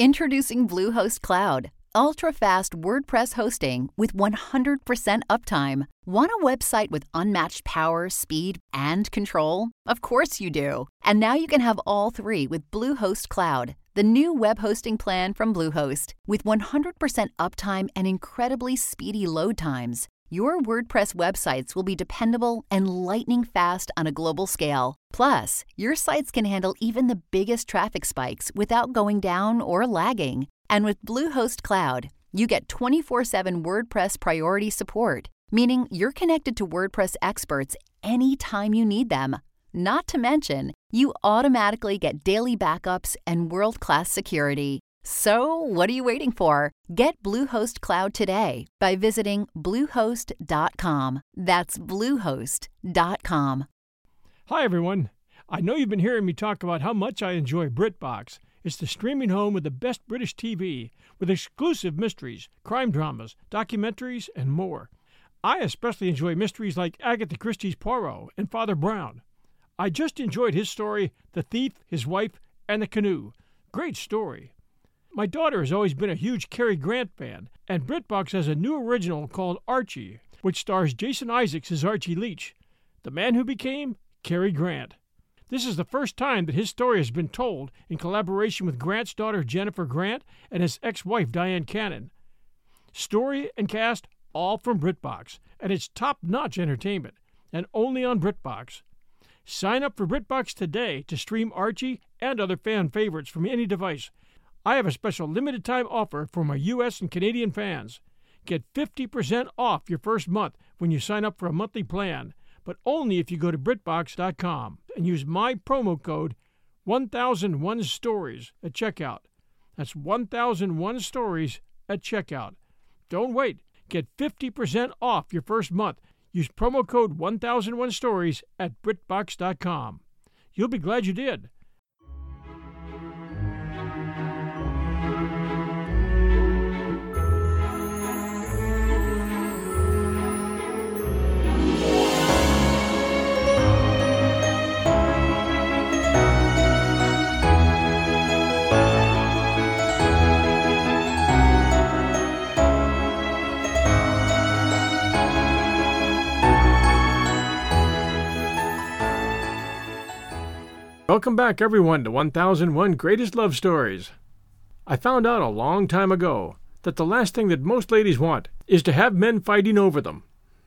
Introducing Bluehost Cloud, ultra-fast WordPress hosting with 100% uptime. Want a website with unmatched power, speed, and control? Of course you do. And now you can have all three with Bluehost Cloud, the new web hosting plan from Bluehost. With 100% uptime and incredibly speedy load times, your WordPress websites will be dependable and lightning fast on a global scale. Plus, your sites can handle even the biggest traffic spikes without going down or lagging. And with Bluehost Cloud, you get 24/7 WordPress priority support, meaning you're connected to WordPress experts anytime you need them. Not to mention, you automatically get daily backups and world-class security. So, what are you waiting for? Get Bluehost Cloud today by visiting Bluehost.com. That's Bluehost.com. Hi, everyone. I know you've been hearing me talk about how much I enjoy BritBox. It's the streaming home with the best British TV, with exclusive mysteries, crime dramas, documentaries, and more. I especially enjoy mysteries like Agatha Christie's Poirot and Father Brown. I just enjoyed his story, The Thief, His Wife, and the Canoe. Great story. My daughter has always been a huge Cary Grant fan, and BritBox has a new original called Archie, which stars Jason Isaacs as Archie Leach, the man who became Cary Grant. This is the first time that his story has been told in collaboration with Grant's daughter Jennifer Grant and his ex-wife Diane Cannon. Story and cast all from BritBox, and it's top-notch entertainment, and only on BritBox. Sign up for BritBox today to stream Archie and other fan favorites from any device. I have a special limited-time offer for my U.S. and Canadian fans. Get 50% off your first month when you sign up for a monthly plan, but only if you go to BritBox.com and use my promo code 1001stories at checkout. That's 1001stories at checkout. Don't wait. Get 50% off your first month. Use promo code 1001stories at BritBox.com. You'll be glad you did. Welcome back, everyone, to 1001 Greatest Love Stories. I found out a long time ago that the last thing that most ladies want is to have men fighting over them.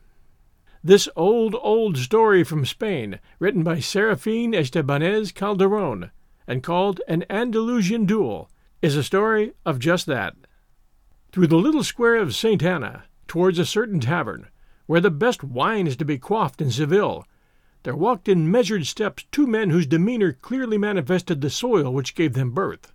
This old story from Spain, written by Serafín Estebanez Calderón and called An Andalusian Duel, is a story of just that. Through the little square of St. Anna, towards a certain tavern, where the best wine is to be quaffed in Seville, there walked in measured steps two men whose demeanor clearly manifested the soil which gave them birth.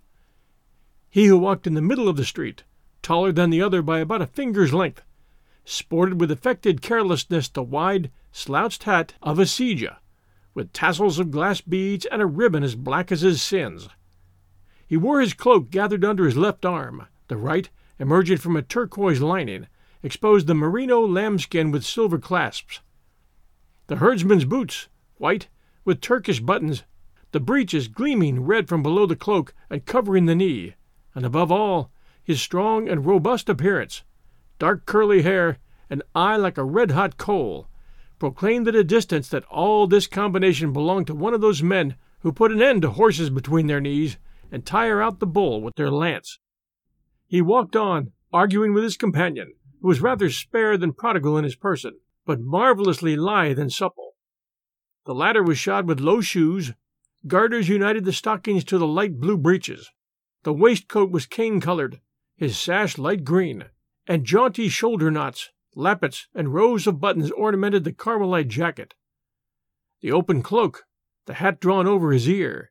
He who walked in the middle of the street, taller than the other by about a finger's length, sported with affected carelessness the wide, slouched hat of a Sija, with tassels of glass beads and a ribbon as black as his sins. He wore his cloak gathered under his left arm. The right, emerging from a turquoise lining, exposed the merino lambskin with silver clasps. The herdsman's boots, white, with Turkish buttons, the breeches gleaming red from below the cloak and covering the knee, and above all, his strong and robust appearance, dark curly hair, and eye like a red-hot coal, proclaimed at a distance that all this combination belonged to one of those men who put an end to horses between their knees and tire out the bull with their lance. He walked on, arguing with his companion, who was rather spare than prodigal in his person, but marvelously lithe and supple. The latter was shod with low shoes, garters united the stockings to the light blue breeches. The waistcoat was cane-colored, his sash light green, and jaunty shoulder knots, lappets, and rows of buttons ornamented the Carmelite jacket. The open cloak, the hat drawn over his ear.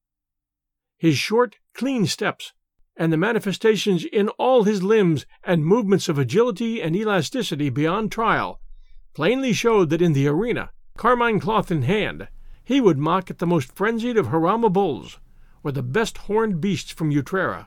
His short, clean steps, and the manifestations in all his limbs and movements of agility and elasticity beyond trial, plainly showed that in the arena, carmine cloth in hand, he would mock at the most frenzied of Jarama bulls, or the best horned beasts from Utrera.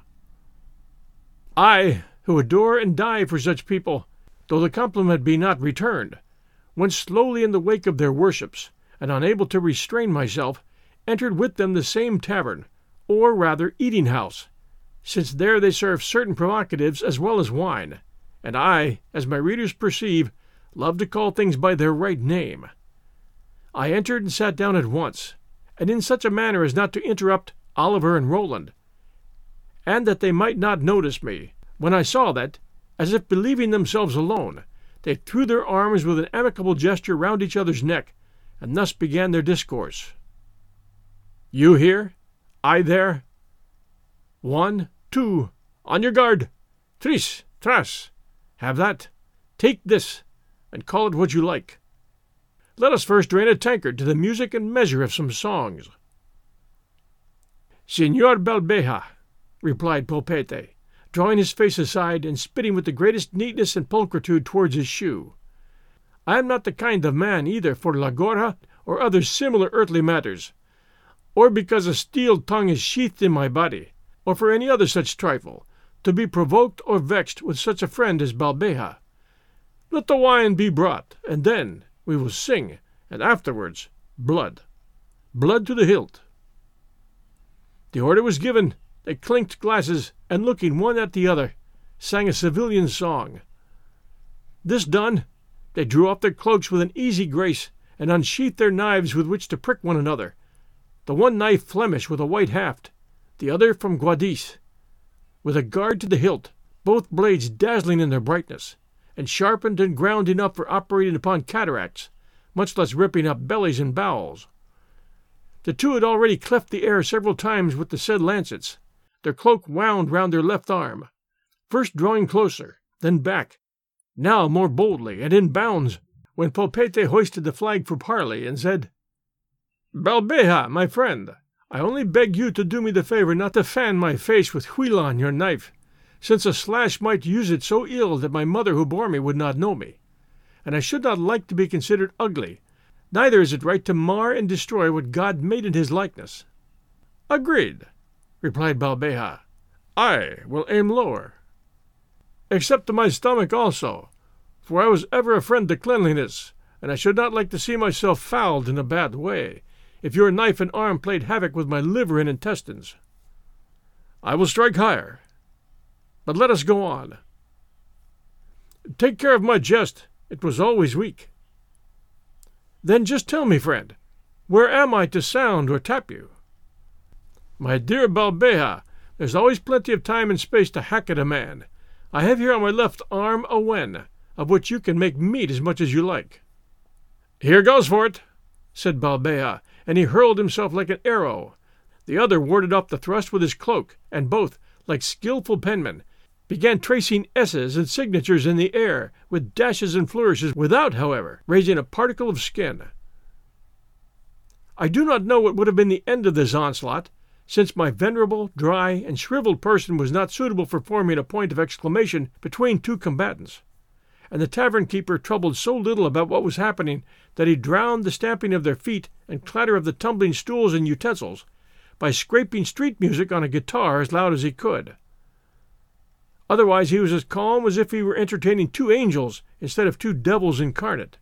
I, who adore and die for such people, though the compliment be not returned, went slowly in the wake of their worships, and unable to restrain myself, entered with them the same tavern, or rather eating-house, since there they serve certain provocatives as well as wine, and I, as my readers perceive, love to call things by their right name. I entered and sat down at once, and in such a manner as not to interrupt Oliver and Roland, and that they might not notice me, when I saw that, as if believing themselves alone, they threw their arms with an amicable gesture round each other's neck, and thus began their discourse. You here? I there? 1, 2, on your guard! Tris, tras! Have that! Take this, and call it what you like. Let us first drain a tankard to the music and measure of some songs. Signor Balbeja, replied Pulpete, drawing his face aside and spitting with the greatest neatness and pulchritude towards his shoe. I am not the kind of man either for La Gorra or other similar earthly matters, or because a steel tongue is sheathed in my body, or for any other such trifle, to be provoked or vexed with such a friend as Balbeja. Let the wine be brought, and then we will sing, and afterwards blood. Blood to the hilt. The order was given. They clinked glasses, and looking one at the other, sang a civilian song. This done, they drew off their cloaks with an easy grace, and unsheathed their knives with which to prick one another, the one knife Flemish with a white haft, the other from Guadix, with a guard to the hilt, both blades dazzling in their brightness, and sharpened and ground enough for operating upon cataracts, much less ripping up bellies and bowels. The two had already cleft the air several times with the said lancets, their cloak wound round their left arm, first drawing closer, then back, now more boldly and in bounds, when Pulpete hoisted the flag for parley, and said, Balbeja, my friend, I only beg you to do me the favour not to fan my face with Huilan, your knife, since a slash might use it so ill that my mother who bore me would not know me, and I should not like to be considered ugly, neither is it right to mar and destroy what God made in his likeness. Agreed, replied Balbeja. I will aim lower. Except to my stomach also, for I was ever a friend to cleanliness, and I should not like to see myself fouled in a bad way, if your knife and arm played havoc with my liver and intestines. I will strike higher. But let us go on. Take care of my jest. It was always weak. Then just tell me, friend, where am I to sound or tap you? My dear Balbeja, there's always plenty of time and space to hack at a man. I have here on my left arm a wen, of which you can make meat as much as you like. Here goes for it, said Balbeja, and he hurled himself like an arrow. The other warded off the thrust with his cloak, and both, like skilful penmen, began tracing S's and signatures in the air, with dashes and flourishes, without, however, raising a particle of skin. I do not know what would have been the end of this onslaught, since my venerable, dry, and shriveled person was not suitable for forming a point of exclamation between two combatants, and the tavern-keeper troubled so little about what was happening that he drowned the stamping of their feet and clatter of the tumbling stools and utensils by scraping street music on a guitar as loud as he could. Otherwise he was as calm as if he were entertaining two angels instead of two devils incarnate.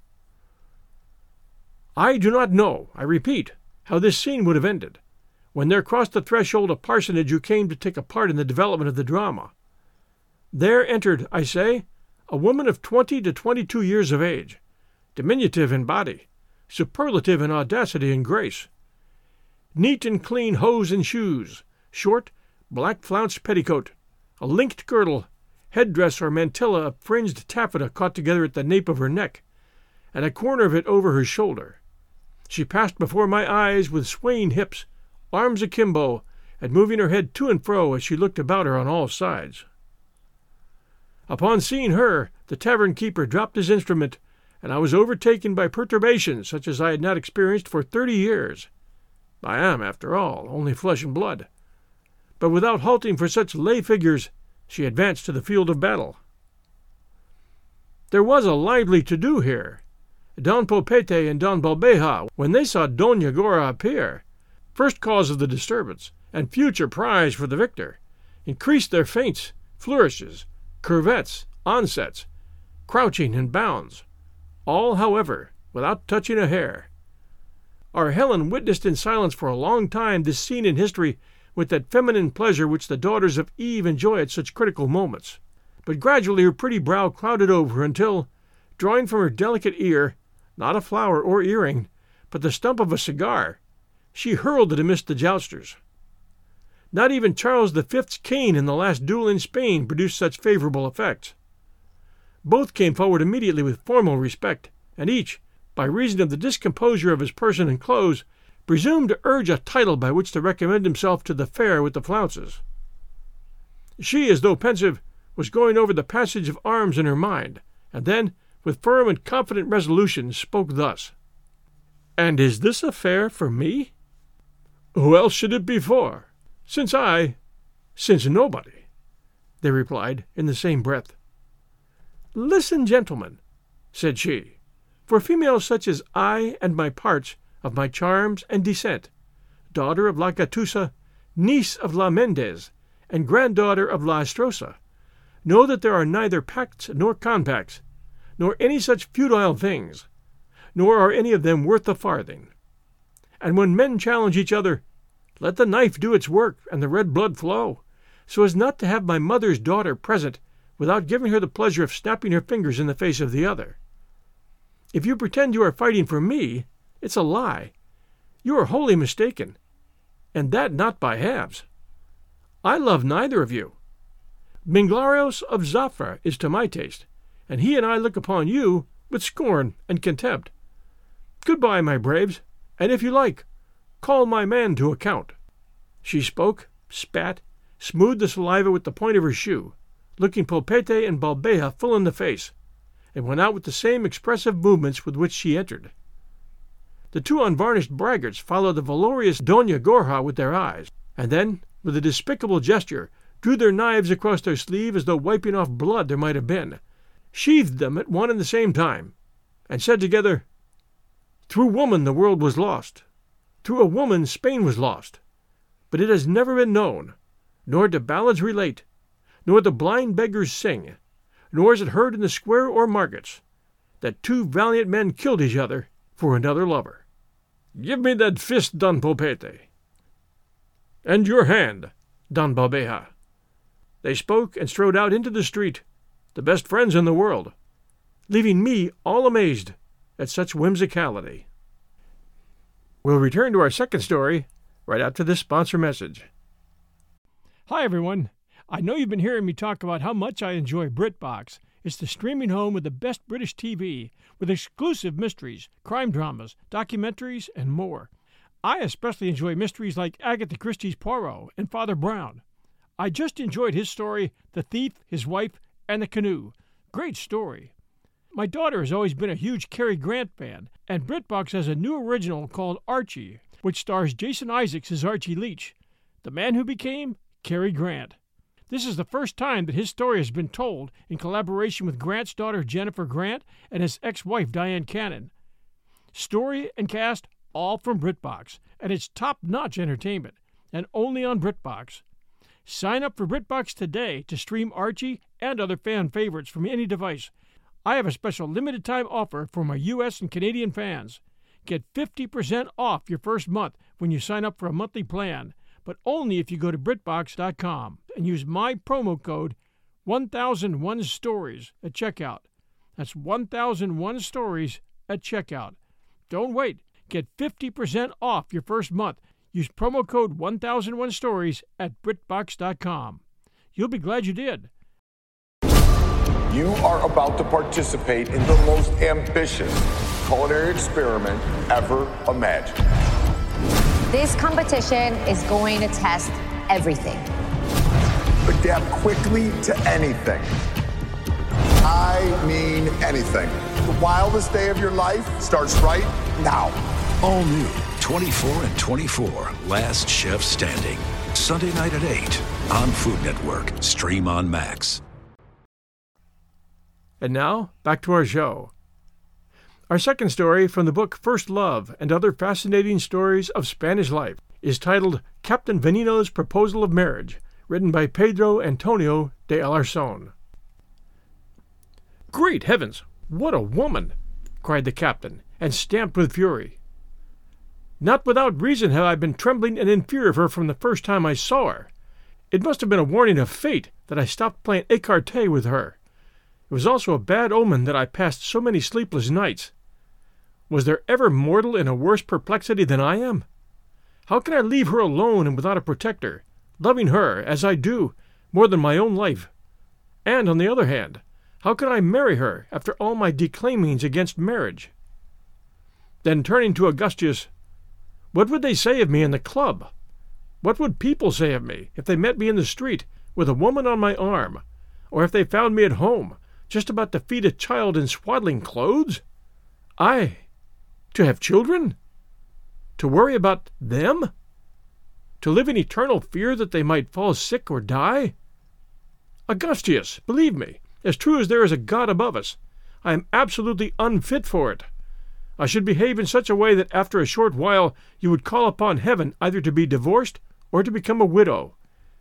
I do not know, I repeat, how this scene would have ended, when there crossed the threshold a parsonage who came to take a part in the development of the drama. There entered, I say, a woman of 20 to 22 years of age, diminutive in body, superlative in audacity and grace. Neat and clean hose and shoes, short, black-flounced petticoat, a linked girdle, headdress or mantilla of fringed taffeta caught together at the nape of her neck, and a corner of it over her shoulder. She passed before my eyes with swaying hips, arms akimbo, and moving her head to and fro as she looked about her on all sides. Upon seeing her, the tavern-keeper dropped his instrument, and I was overtaken by perturbations such as I had not experienced for 30 years. I am, after all, only flesh and blood. But without halting for such lay figures, she advanced to the field of battle. There was a lively to-do here. Don Pulpete and Don Balbeja, when they saw Doña Gorra appear, first cause of the disturbance, and future prize for the victor, increased their feints, flourishes, curvets, onsets, crouching and bounds, all, however, without touching a hair. Our Helen witnessed in silence for a long time this scene in history with that feminine pleasure which the daughters of Eve enjoy at such critical moments. But gradually her pretty brow clouded over until, drawing from her delicate ear, not a flower or earring, but the stump of a cigar, she hurled it amidst the jousters. Not even Charles V.'s cane in the last duel in Spain produced such favorable effects. Both came forward immediately with formal respect, and each, by reason of the discomposure of his person and clothes, presumed to urge a title by which to recommend himself to the fair with the flounces. She, as though pensive, was going over the passage of arms in her mind, and then, with firm and confident resolution, spoke thus: "And is this affair for me? Who else should it be for? Since nobody," they replied in the same breath. "Listen, gentlemen," said she, "for females such as I and my parts, of my charms and descent, daughter of La Gatusa, niece of La Mendez, and granddaughter of La Astrosa, know that there are neither pacts nor compacts, nor any such futile things, nor are any of them worth a farthing. And when men challenge each other, let the knife do its work and the red blood flow, so as not to have my mother's daughter present without giving her the pleasure of snapping her fingers in the face of the other. If you pretend you are fighting for me, it's a lie. You are wholly mistaken, and that not by halves. I love neither of you. Minglarios of Zafra is to my taste, and he and I look upon you with scorn and contempt. Goodbye, my braves, and if you like, call my man to account." She spoke, spat, smoothed the saliva with the point of her shoe, looking Pulpete and Balbeja full in the face, and went out with the same expressive movements with which she entered. The two unvarnished braggarts followed the valorous Doña Gorja with their eyes, and then, with a despicable gesture, drew their knives across their sleeve as though wiping off blood there might have been, sheathed them at one and the same time, and said together, "Through woman the world was lost. Through a woman Spain was lost. But it has never been known, nor do ballads relate, nor the blind beggars sing, nor is it heard in the square or markets, that two valiant men killed each other for another lover. Give me that fist, Don Pulpete." "And your hand, Don Balbeja." They spoke and strode out into the street, the best friends in the world, leaving me all amazed at such whimsicality. We'll return to our second story right after this sponsor message. Hi, everyone. I know you've been hearing me talk about how much I enjoy BritBox. It's the streaming home with the best British TV, with exclusive mysteries, crime dramas, documentaries, and more. I especially enjoy mysteries like Agatha Christie's Poirot and Father Brown. I just enjoyed his story, The Thief, His Wife, and the Canoe. Great story. My daughter has always been a huge Cary Grant fan, and BritBox has a new original called Archie, which stars Jason Isaacs as Archie Leach, the man who became Cary Grant. This is the first time that his story has been told in collaboration with Grant's daughter Jennifer Grant and his ex-wife Diane Cannon. Story and cast all from BritBox, and it's top-notch entertainment, and only on BritBox. Sign up for BritBox today to stream Archie and other fan favorites from any device. I have a special limited-time offer for my U.S. and Canadian fans. Get 50% off your first month when you sign up for a monthly plan, but only if you go to BritBox.com and use my promo code 1001stories at checkout. That's 1001 stories at checkout. Don't wait. Get 50% off your first month. Use promo code 1001 stories at BritBox.com. You'll be glad you did. You are about to participate in the most ambitious culinary experiment ever imagined. This competition is going to test everything. Adapt quickly to anything. I mean anything. The wildest day of your life starts right now. All new 24 and 24, Last Chef Standing. Sunday night at 8 on Food Network. Stream on Max. And now, back to our show. Our second story from the book First Love and Other Fascinating Stories of Spanish Life is titled Captain Veneno's Proposal of Marriage, written by Pedro Antonio de Alarcón. "Great heavens, what a woman!" cried the captain, and stamped with fury. Not without reason have I been trembling and in fear of her from the first time I saw her. It must have been a warning of fate that I stopped playing écarté with her. It was also a bad omen that I passed so many sleepless nights. Was there ever mortal in a worse perplexity than I am? How can I leave her alone and without a protector, loving her, as I do, more than my own life? And, on the other hand, how can I marry her after all my declaimings against marriage? Then, turning to Augustius, what would they say of me in the club? What would people say of me if they met me in the street with a woman on my arm, or if they found me at home, just about to feed a child in swaddling clothes? I, to have children? To worry about them? To live in eternal fear that they might fall sick or die? Augustius, believe me, as true as there is a God above us, I am absolutely unfit for it. I should behave in such a way that after a short while you would call upon heaven either to be divorced or to become a widow.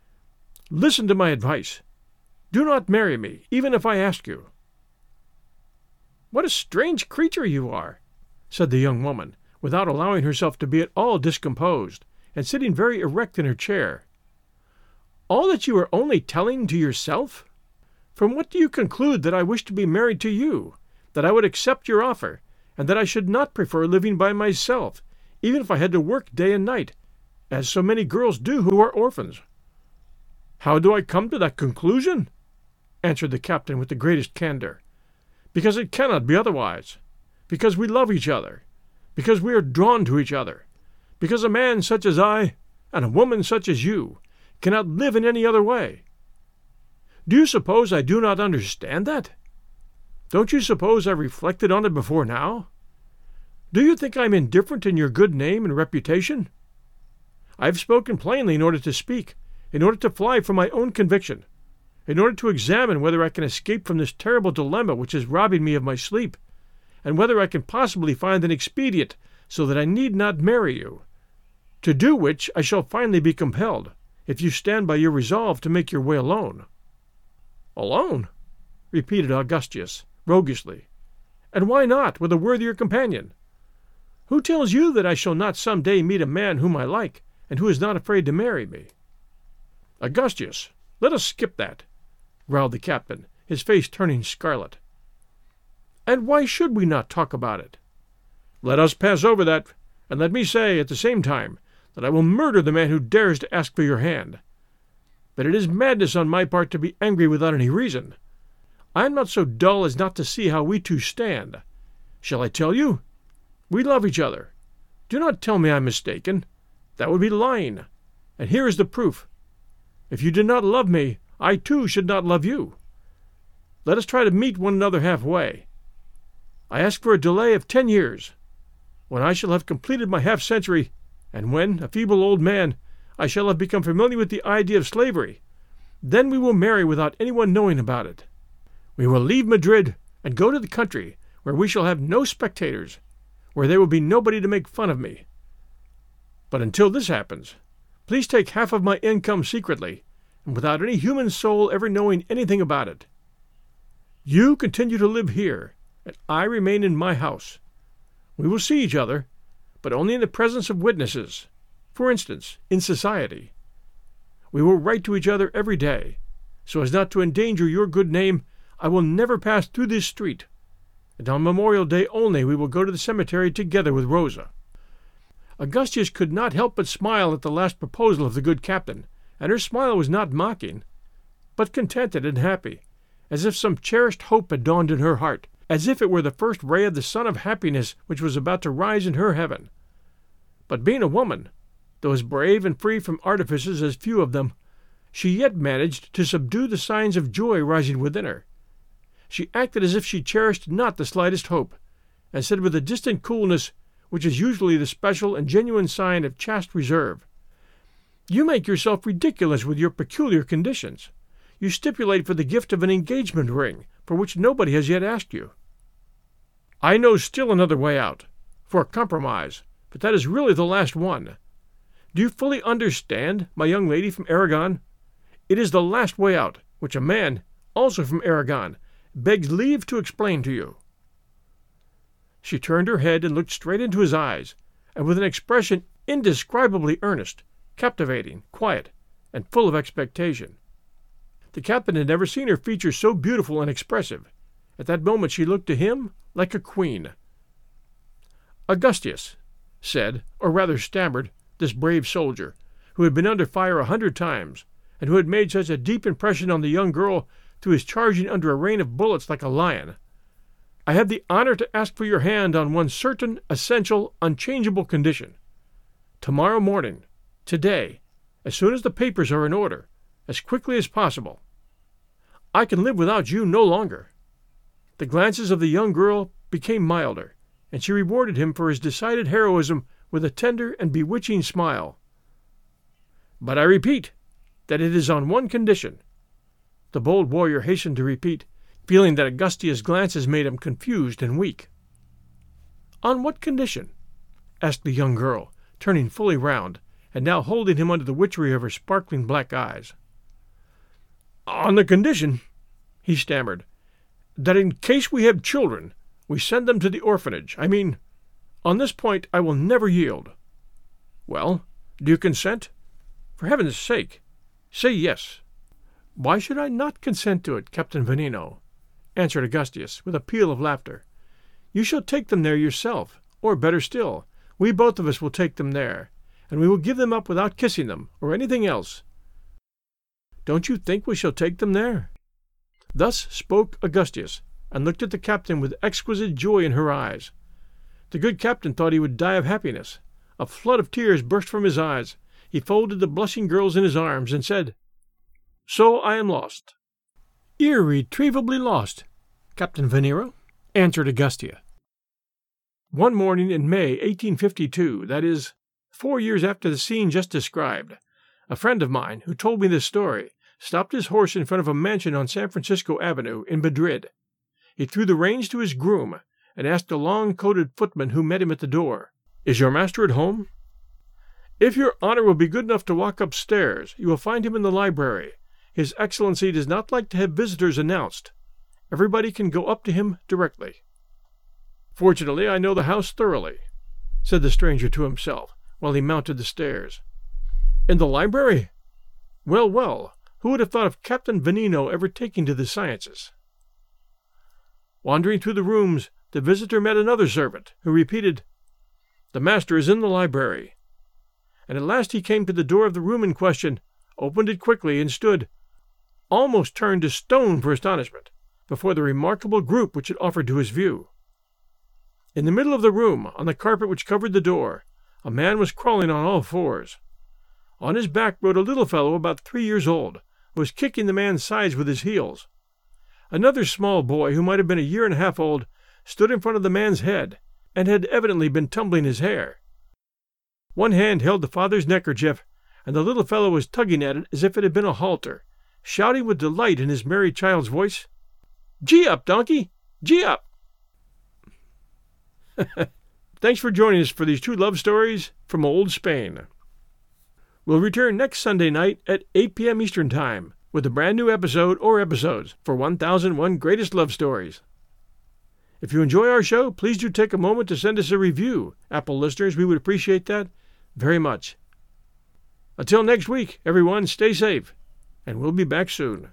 Listen to my advice. Do not marry me, even if I ask you." "What a strange creature you are," said the young woman, without allowing herself to be at all discomposed, and sitting very erect in her chair. "All that you are only telling to yourself? From what do you conclude that I wish to be married to you, that I would accept your offer, and that I should not prefer living by myself, even if I had to work day and night, as so many girls do who are orphans?" "How do I come to that conclusion?" answered the captain with the greatest candor. "Because it cannot be otherwise. Because we love each other. Because we are drawn to each other. Because a man such as I, and a woman such as you, cannot live in any other way. Do you suppose I do not understand that? Don't you suppose I've reflected on it before now? Do you think I am indifferent in your good name and reputation? I have spoken plainly in order to speak, in order to fly from my own conviction, in order to examine whether I can escape from this terrible dilemma which is robbing me of my sleep, and whether I can possibly find an expedient so that I need not marry you, to do which I shall finally be compelled, if you stand by your resolve to make your way alone." "Alone?" repeated Augustius, roguishly. "And why not with a worthier companion? Who tells you that I shall not some day meet a man whom I like, and who is not afraid to marry me?" "Augustius, let us skip that," growled the captain, his face turning scarlet. "And why should we not talk about it?" "Let us pass over that, and let me say, at the same time, that I will murder the man who dares to ask for your hand. But it is madness on my part to be angry without any reason. I am not so dull as not to see how we two stand. Shall I tell you? We love each other. Do not tell me I am mistaken. That would be lying. And here is the proof. If you did not love me, I too should not love you. Let us try to meet one another halfway. I ask for a delay of 10 years. When I shall have completed my half-century, and when, a feeble old man, I shall have become familiar with the idea of slavery, then we will marry without anyone knowing about it. We will leave Madrid and go to the country where we shall have no spectators, where there will be nobody to make fun of me. But until this happens, please take half of my income secretly, and without any human soul ever knowing anything about it. You continue to live here, and I remain in my house. We will see each other, but only in the presence of witnesses, for instance, in society. We will write to each other every day, so as not to endanger your good name. I will never pass through this street, and on Memorial Day only we will go to the cemetery together with Rosa." Augustius could not help but smile at the last proposal of the good captain, and her smile was not mocking, but contented and happy, as if some cherished hope had dawned in her heart, as if it were the first ray of the sun of happiness which was about to rise in her heaven. But being a woman, though as brave and free from artifices as few of them, she yet managed to subdue the signs of joy rising within her. She acted as if she cherished not the slightest hope, and said with a distant coolness, which is usually the special and genuine sign of chaste reserve, "You make yourself ridiculous with your peculiar conditions. You stipulate for the gift of an engagement ring, for which nobody has yet asked you." "I know still another way out, for a compromise, but that is really the last one. Do you fully understand, my young lady from Aragon? It is the last way out, which a man, also from Aragon, begs leave to explain to you." She turned her head and looked straight into his eyes, and with an expression indescribably earnest, captivating, quiet, and full of expectation. The captain had never seen her features so beautiful and expressive. At that moment she looked to him like a queen. "Augustias," said, or rather stammered, this brave soldier, who had been under fire 100 times, and who had made such a deep impression on the young girl through his charging under a rain of bullets like a lion, "I have the honor to ask for your hand on one certain, essential, unchangeable condition. Tomorrow morning, today, as soon as the papers are in order, as quickly as possible. I can live without you no longer." The glances of the young girl became milder, and she rewarded him for his decided heroism with a tender and bewitching smile. "But I repeat that it is on one condition," the bold warrior hastened to repeat, feeling that Augustia's glances made him confused and weak. "On what condition?" asked the young girl, turning fully round, and now holding him under the witchery of her sparkling black eyes. "On the condition," he stammered, "that in case we have children, we send them to the orphanage. I mean, on this point I will never yield." "Well, do you consent? For heaven's sake, say yes." "Why should I not consent to it, Captain Veneno?" answered Augustias, with a peal of laughter. "You shall take them there yourself, or, better still, we both of us will take them there, and we will give them up without kissing them, or anything else. Don't you think we shall take them there?" Thus spoke Augustias, and looked at the captain with exquisite joy in her eyes. The good captain thought he would die of happiness. A flood of tears burst from his eyes. He folded the blushing girls in his arms, and said, "So I am lost." "Irretrievably lost, Captain Venero," answered Augustia. One morning in May 1852, that is, 4 years after the scene just described, a friend of mine, who told me this story, stopped his horse in front of a mansion on San Francisco Avenue in Madrid. He threw the reins to his groom, and asked a long-coated footman who met him at the door, "Is your master at home?" "If your honor will be good enough to walk upstairs, you will find him in the library. His Excellency does not like to have visitors announced. Everybody can go up to him directly." "Fortunately, I know the house thoroughly," said the stranger to himself, while he mounted the stairs. "In the library? Well, well, who would have thought of Captain Veneno ever taking to the sciences?" Wandering through the rooms, the visitor met another servant, who repeated, "The master is in the library." And at last he came to the door of the room in question, opened it quickly, and stood, almost turned to stone for astonishment, before the remarkable group which it offered to his view. In the middle of the room, on the carpet which covered the door, a man was crawling on all fours. On his back rode a little fellow about 3 years old, who was kicking the man's sides with his heels. Another small boy, who might have been 1.5 years old, stood in front of the man's head, and had evidently been tumbling his hair. One hand held the father's neckerchief, and the little fellow was tugging at it as if it had been a halter, shouting with delight in his merry child's voice, "Gee up, donkey! Gee up!" Thanks for joining us for these 2 love stories from old Spain. We'll return next Sunday night at 8 p.m. Eastern Time with a brand new episode or episodes for 1001 Greatest Love Stories. If you enjoy our show, please do take a moment to send us a review. Apple listeners, we would appreciate that very much. Until next week, everyone, stay safe, and we'll be back soon.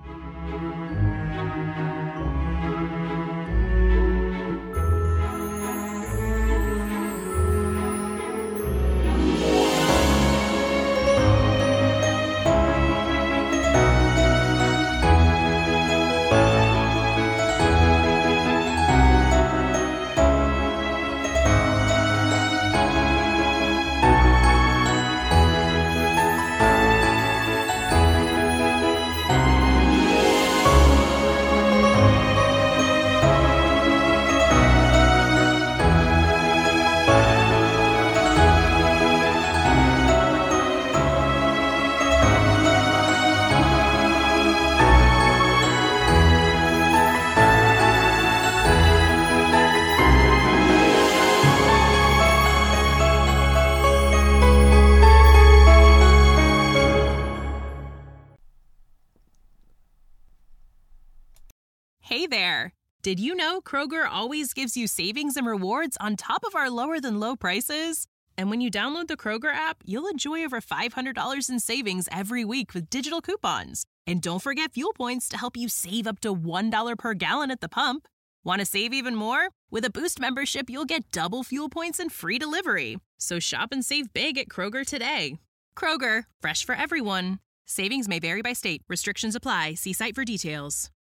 Hey there! Did you know Kroger always gives you savings and rewards on top of our lower-than-low prices? And when you download the Kroger app, you'll enjoy over $500 in savings every week with digital coupons. And don't forget fuel points to help you save up to $1 per gallon at the pump. Want to save even more? With a Boost membership, you'll get double fuel points and free delivery. So shop and save big at Kroger today. Kroger, fresh for everyone. Savings may vary by state. Restrictions apply. See site for details.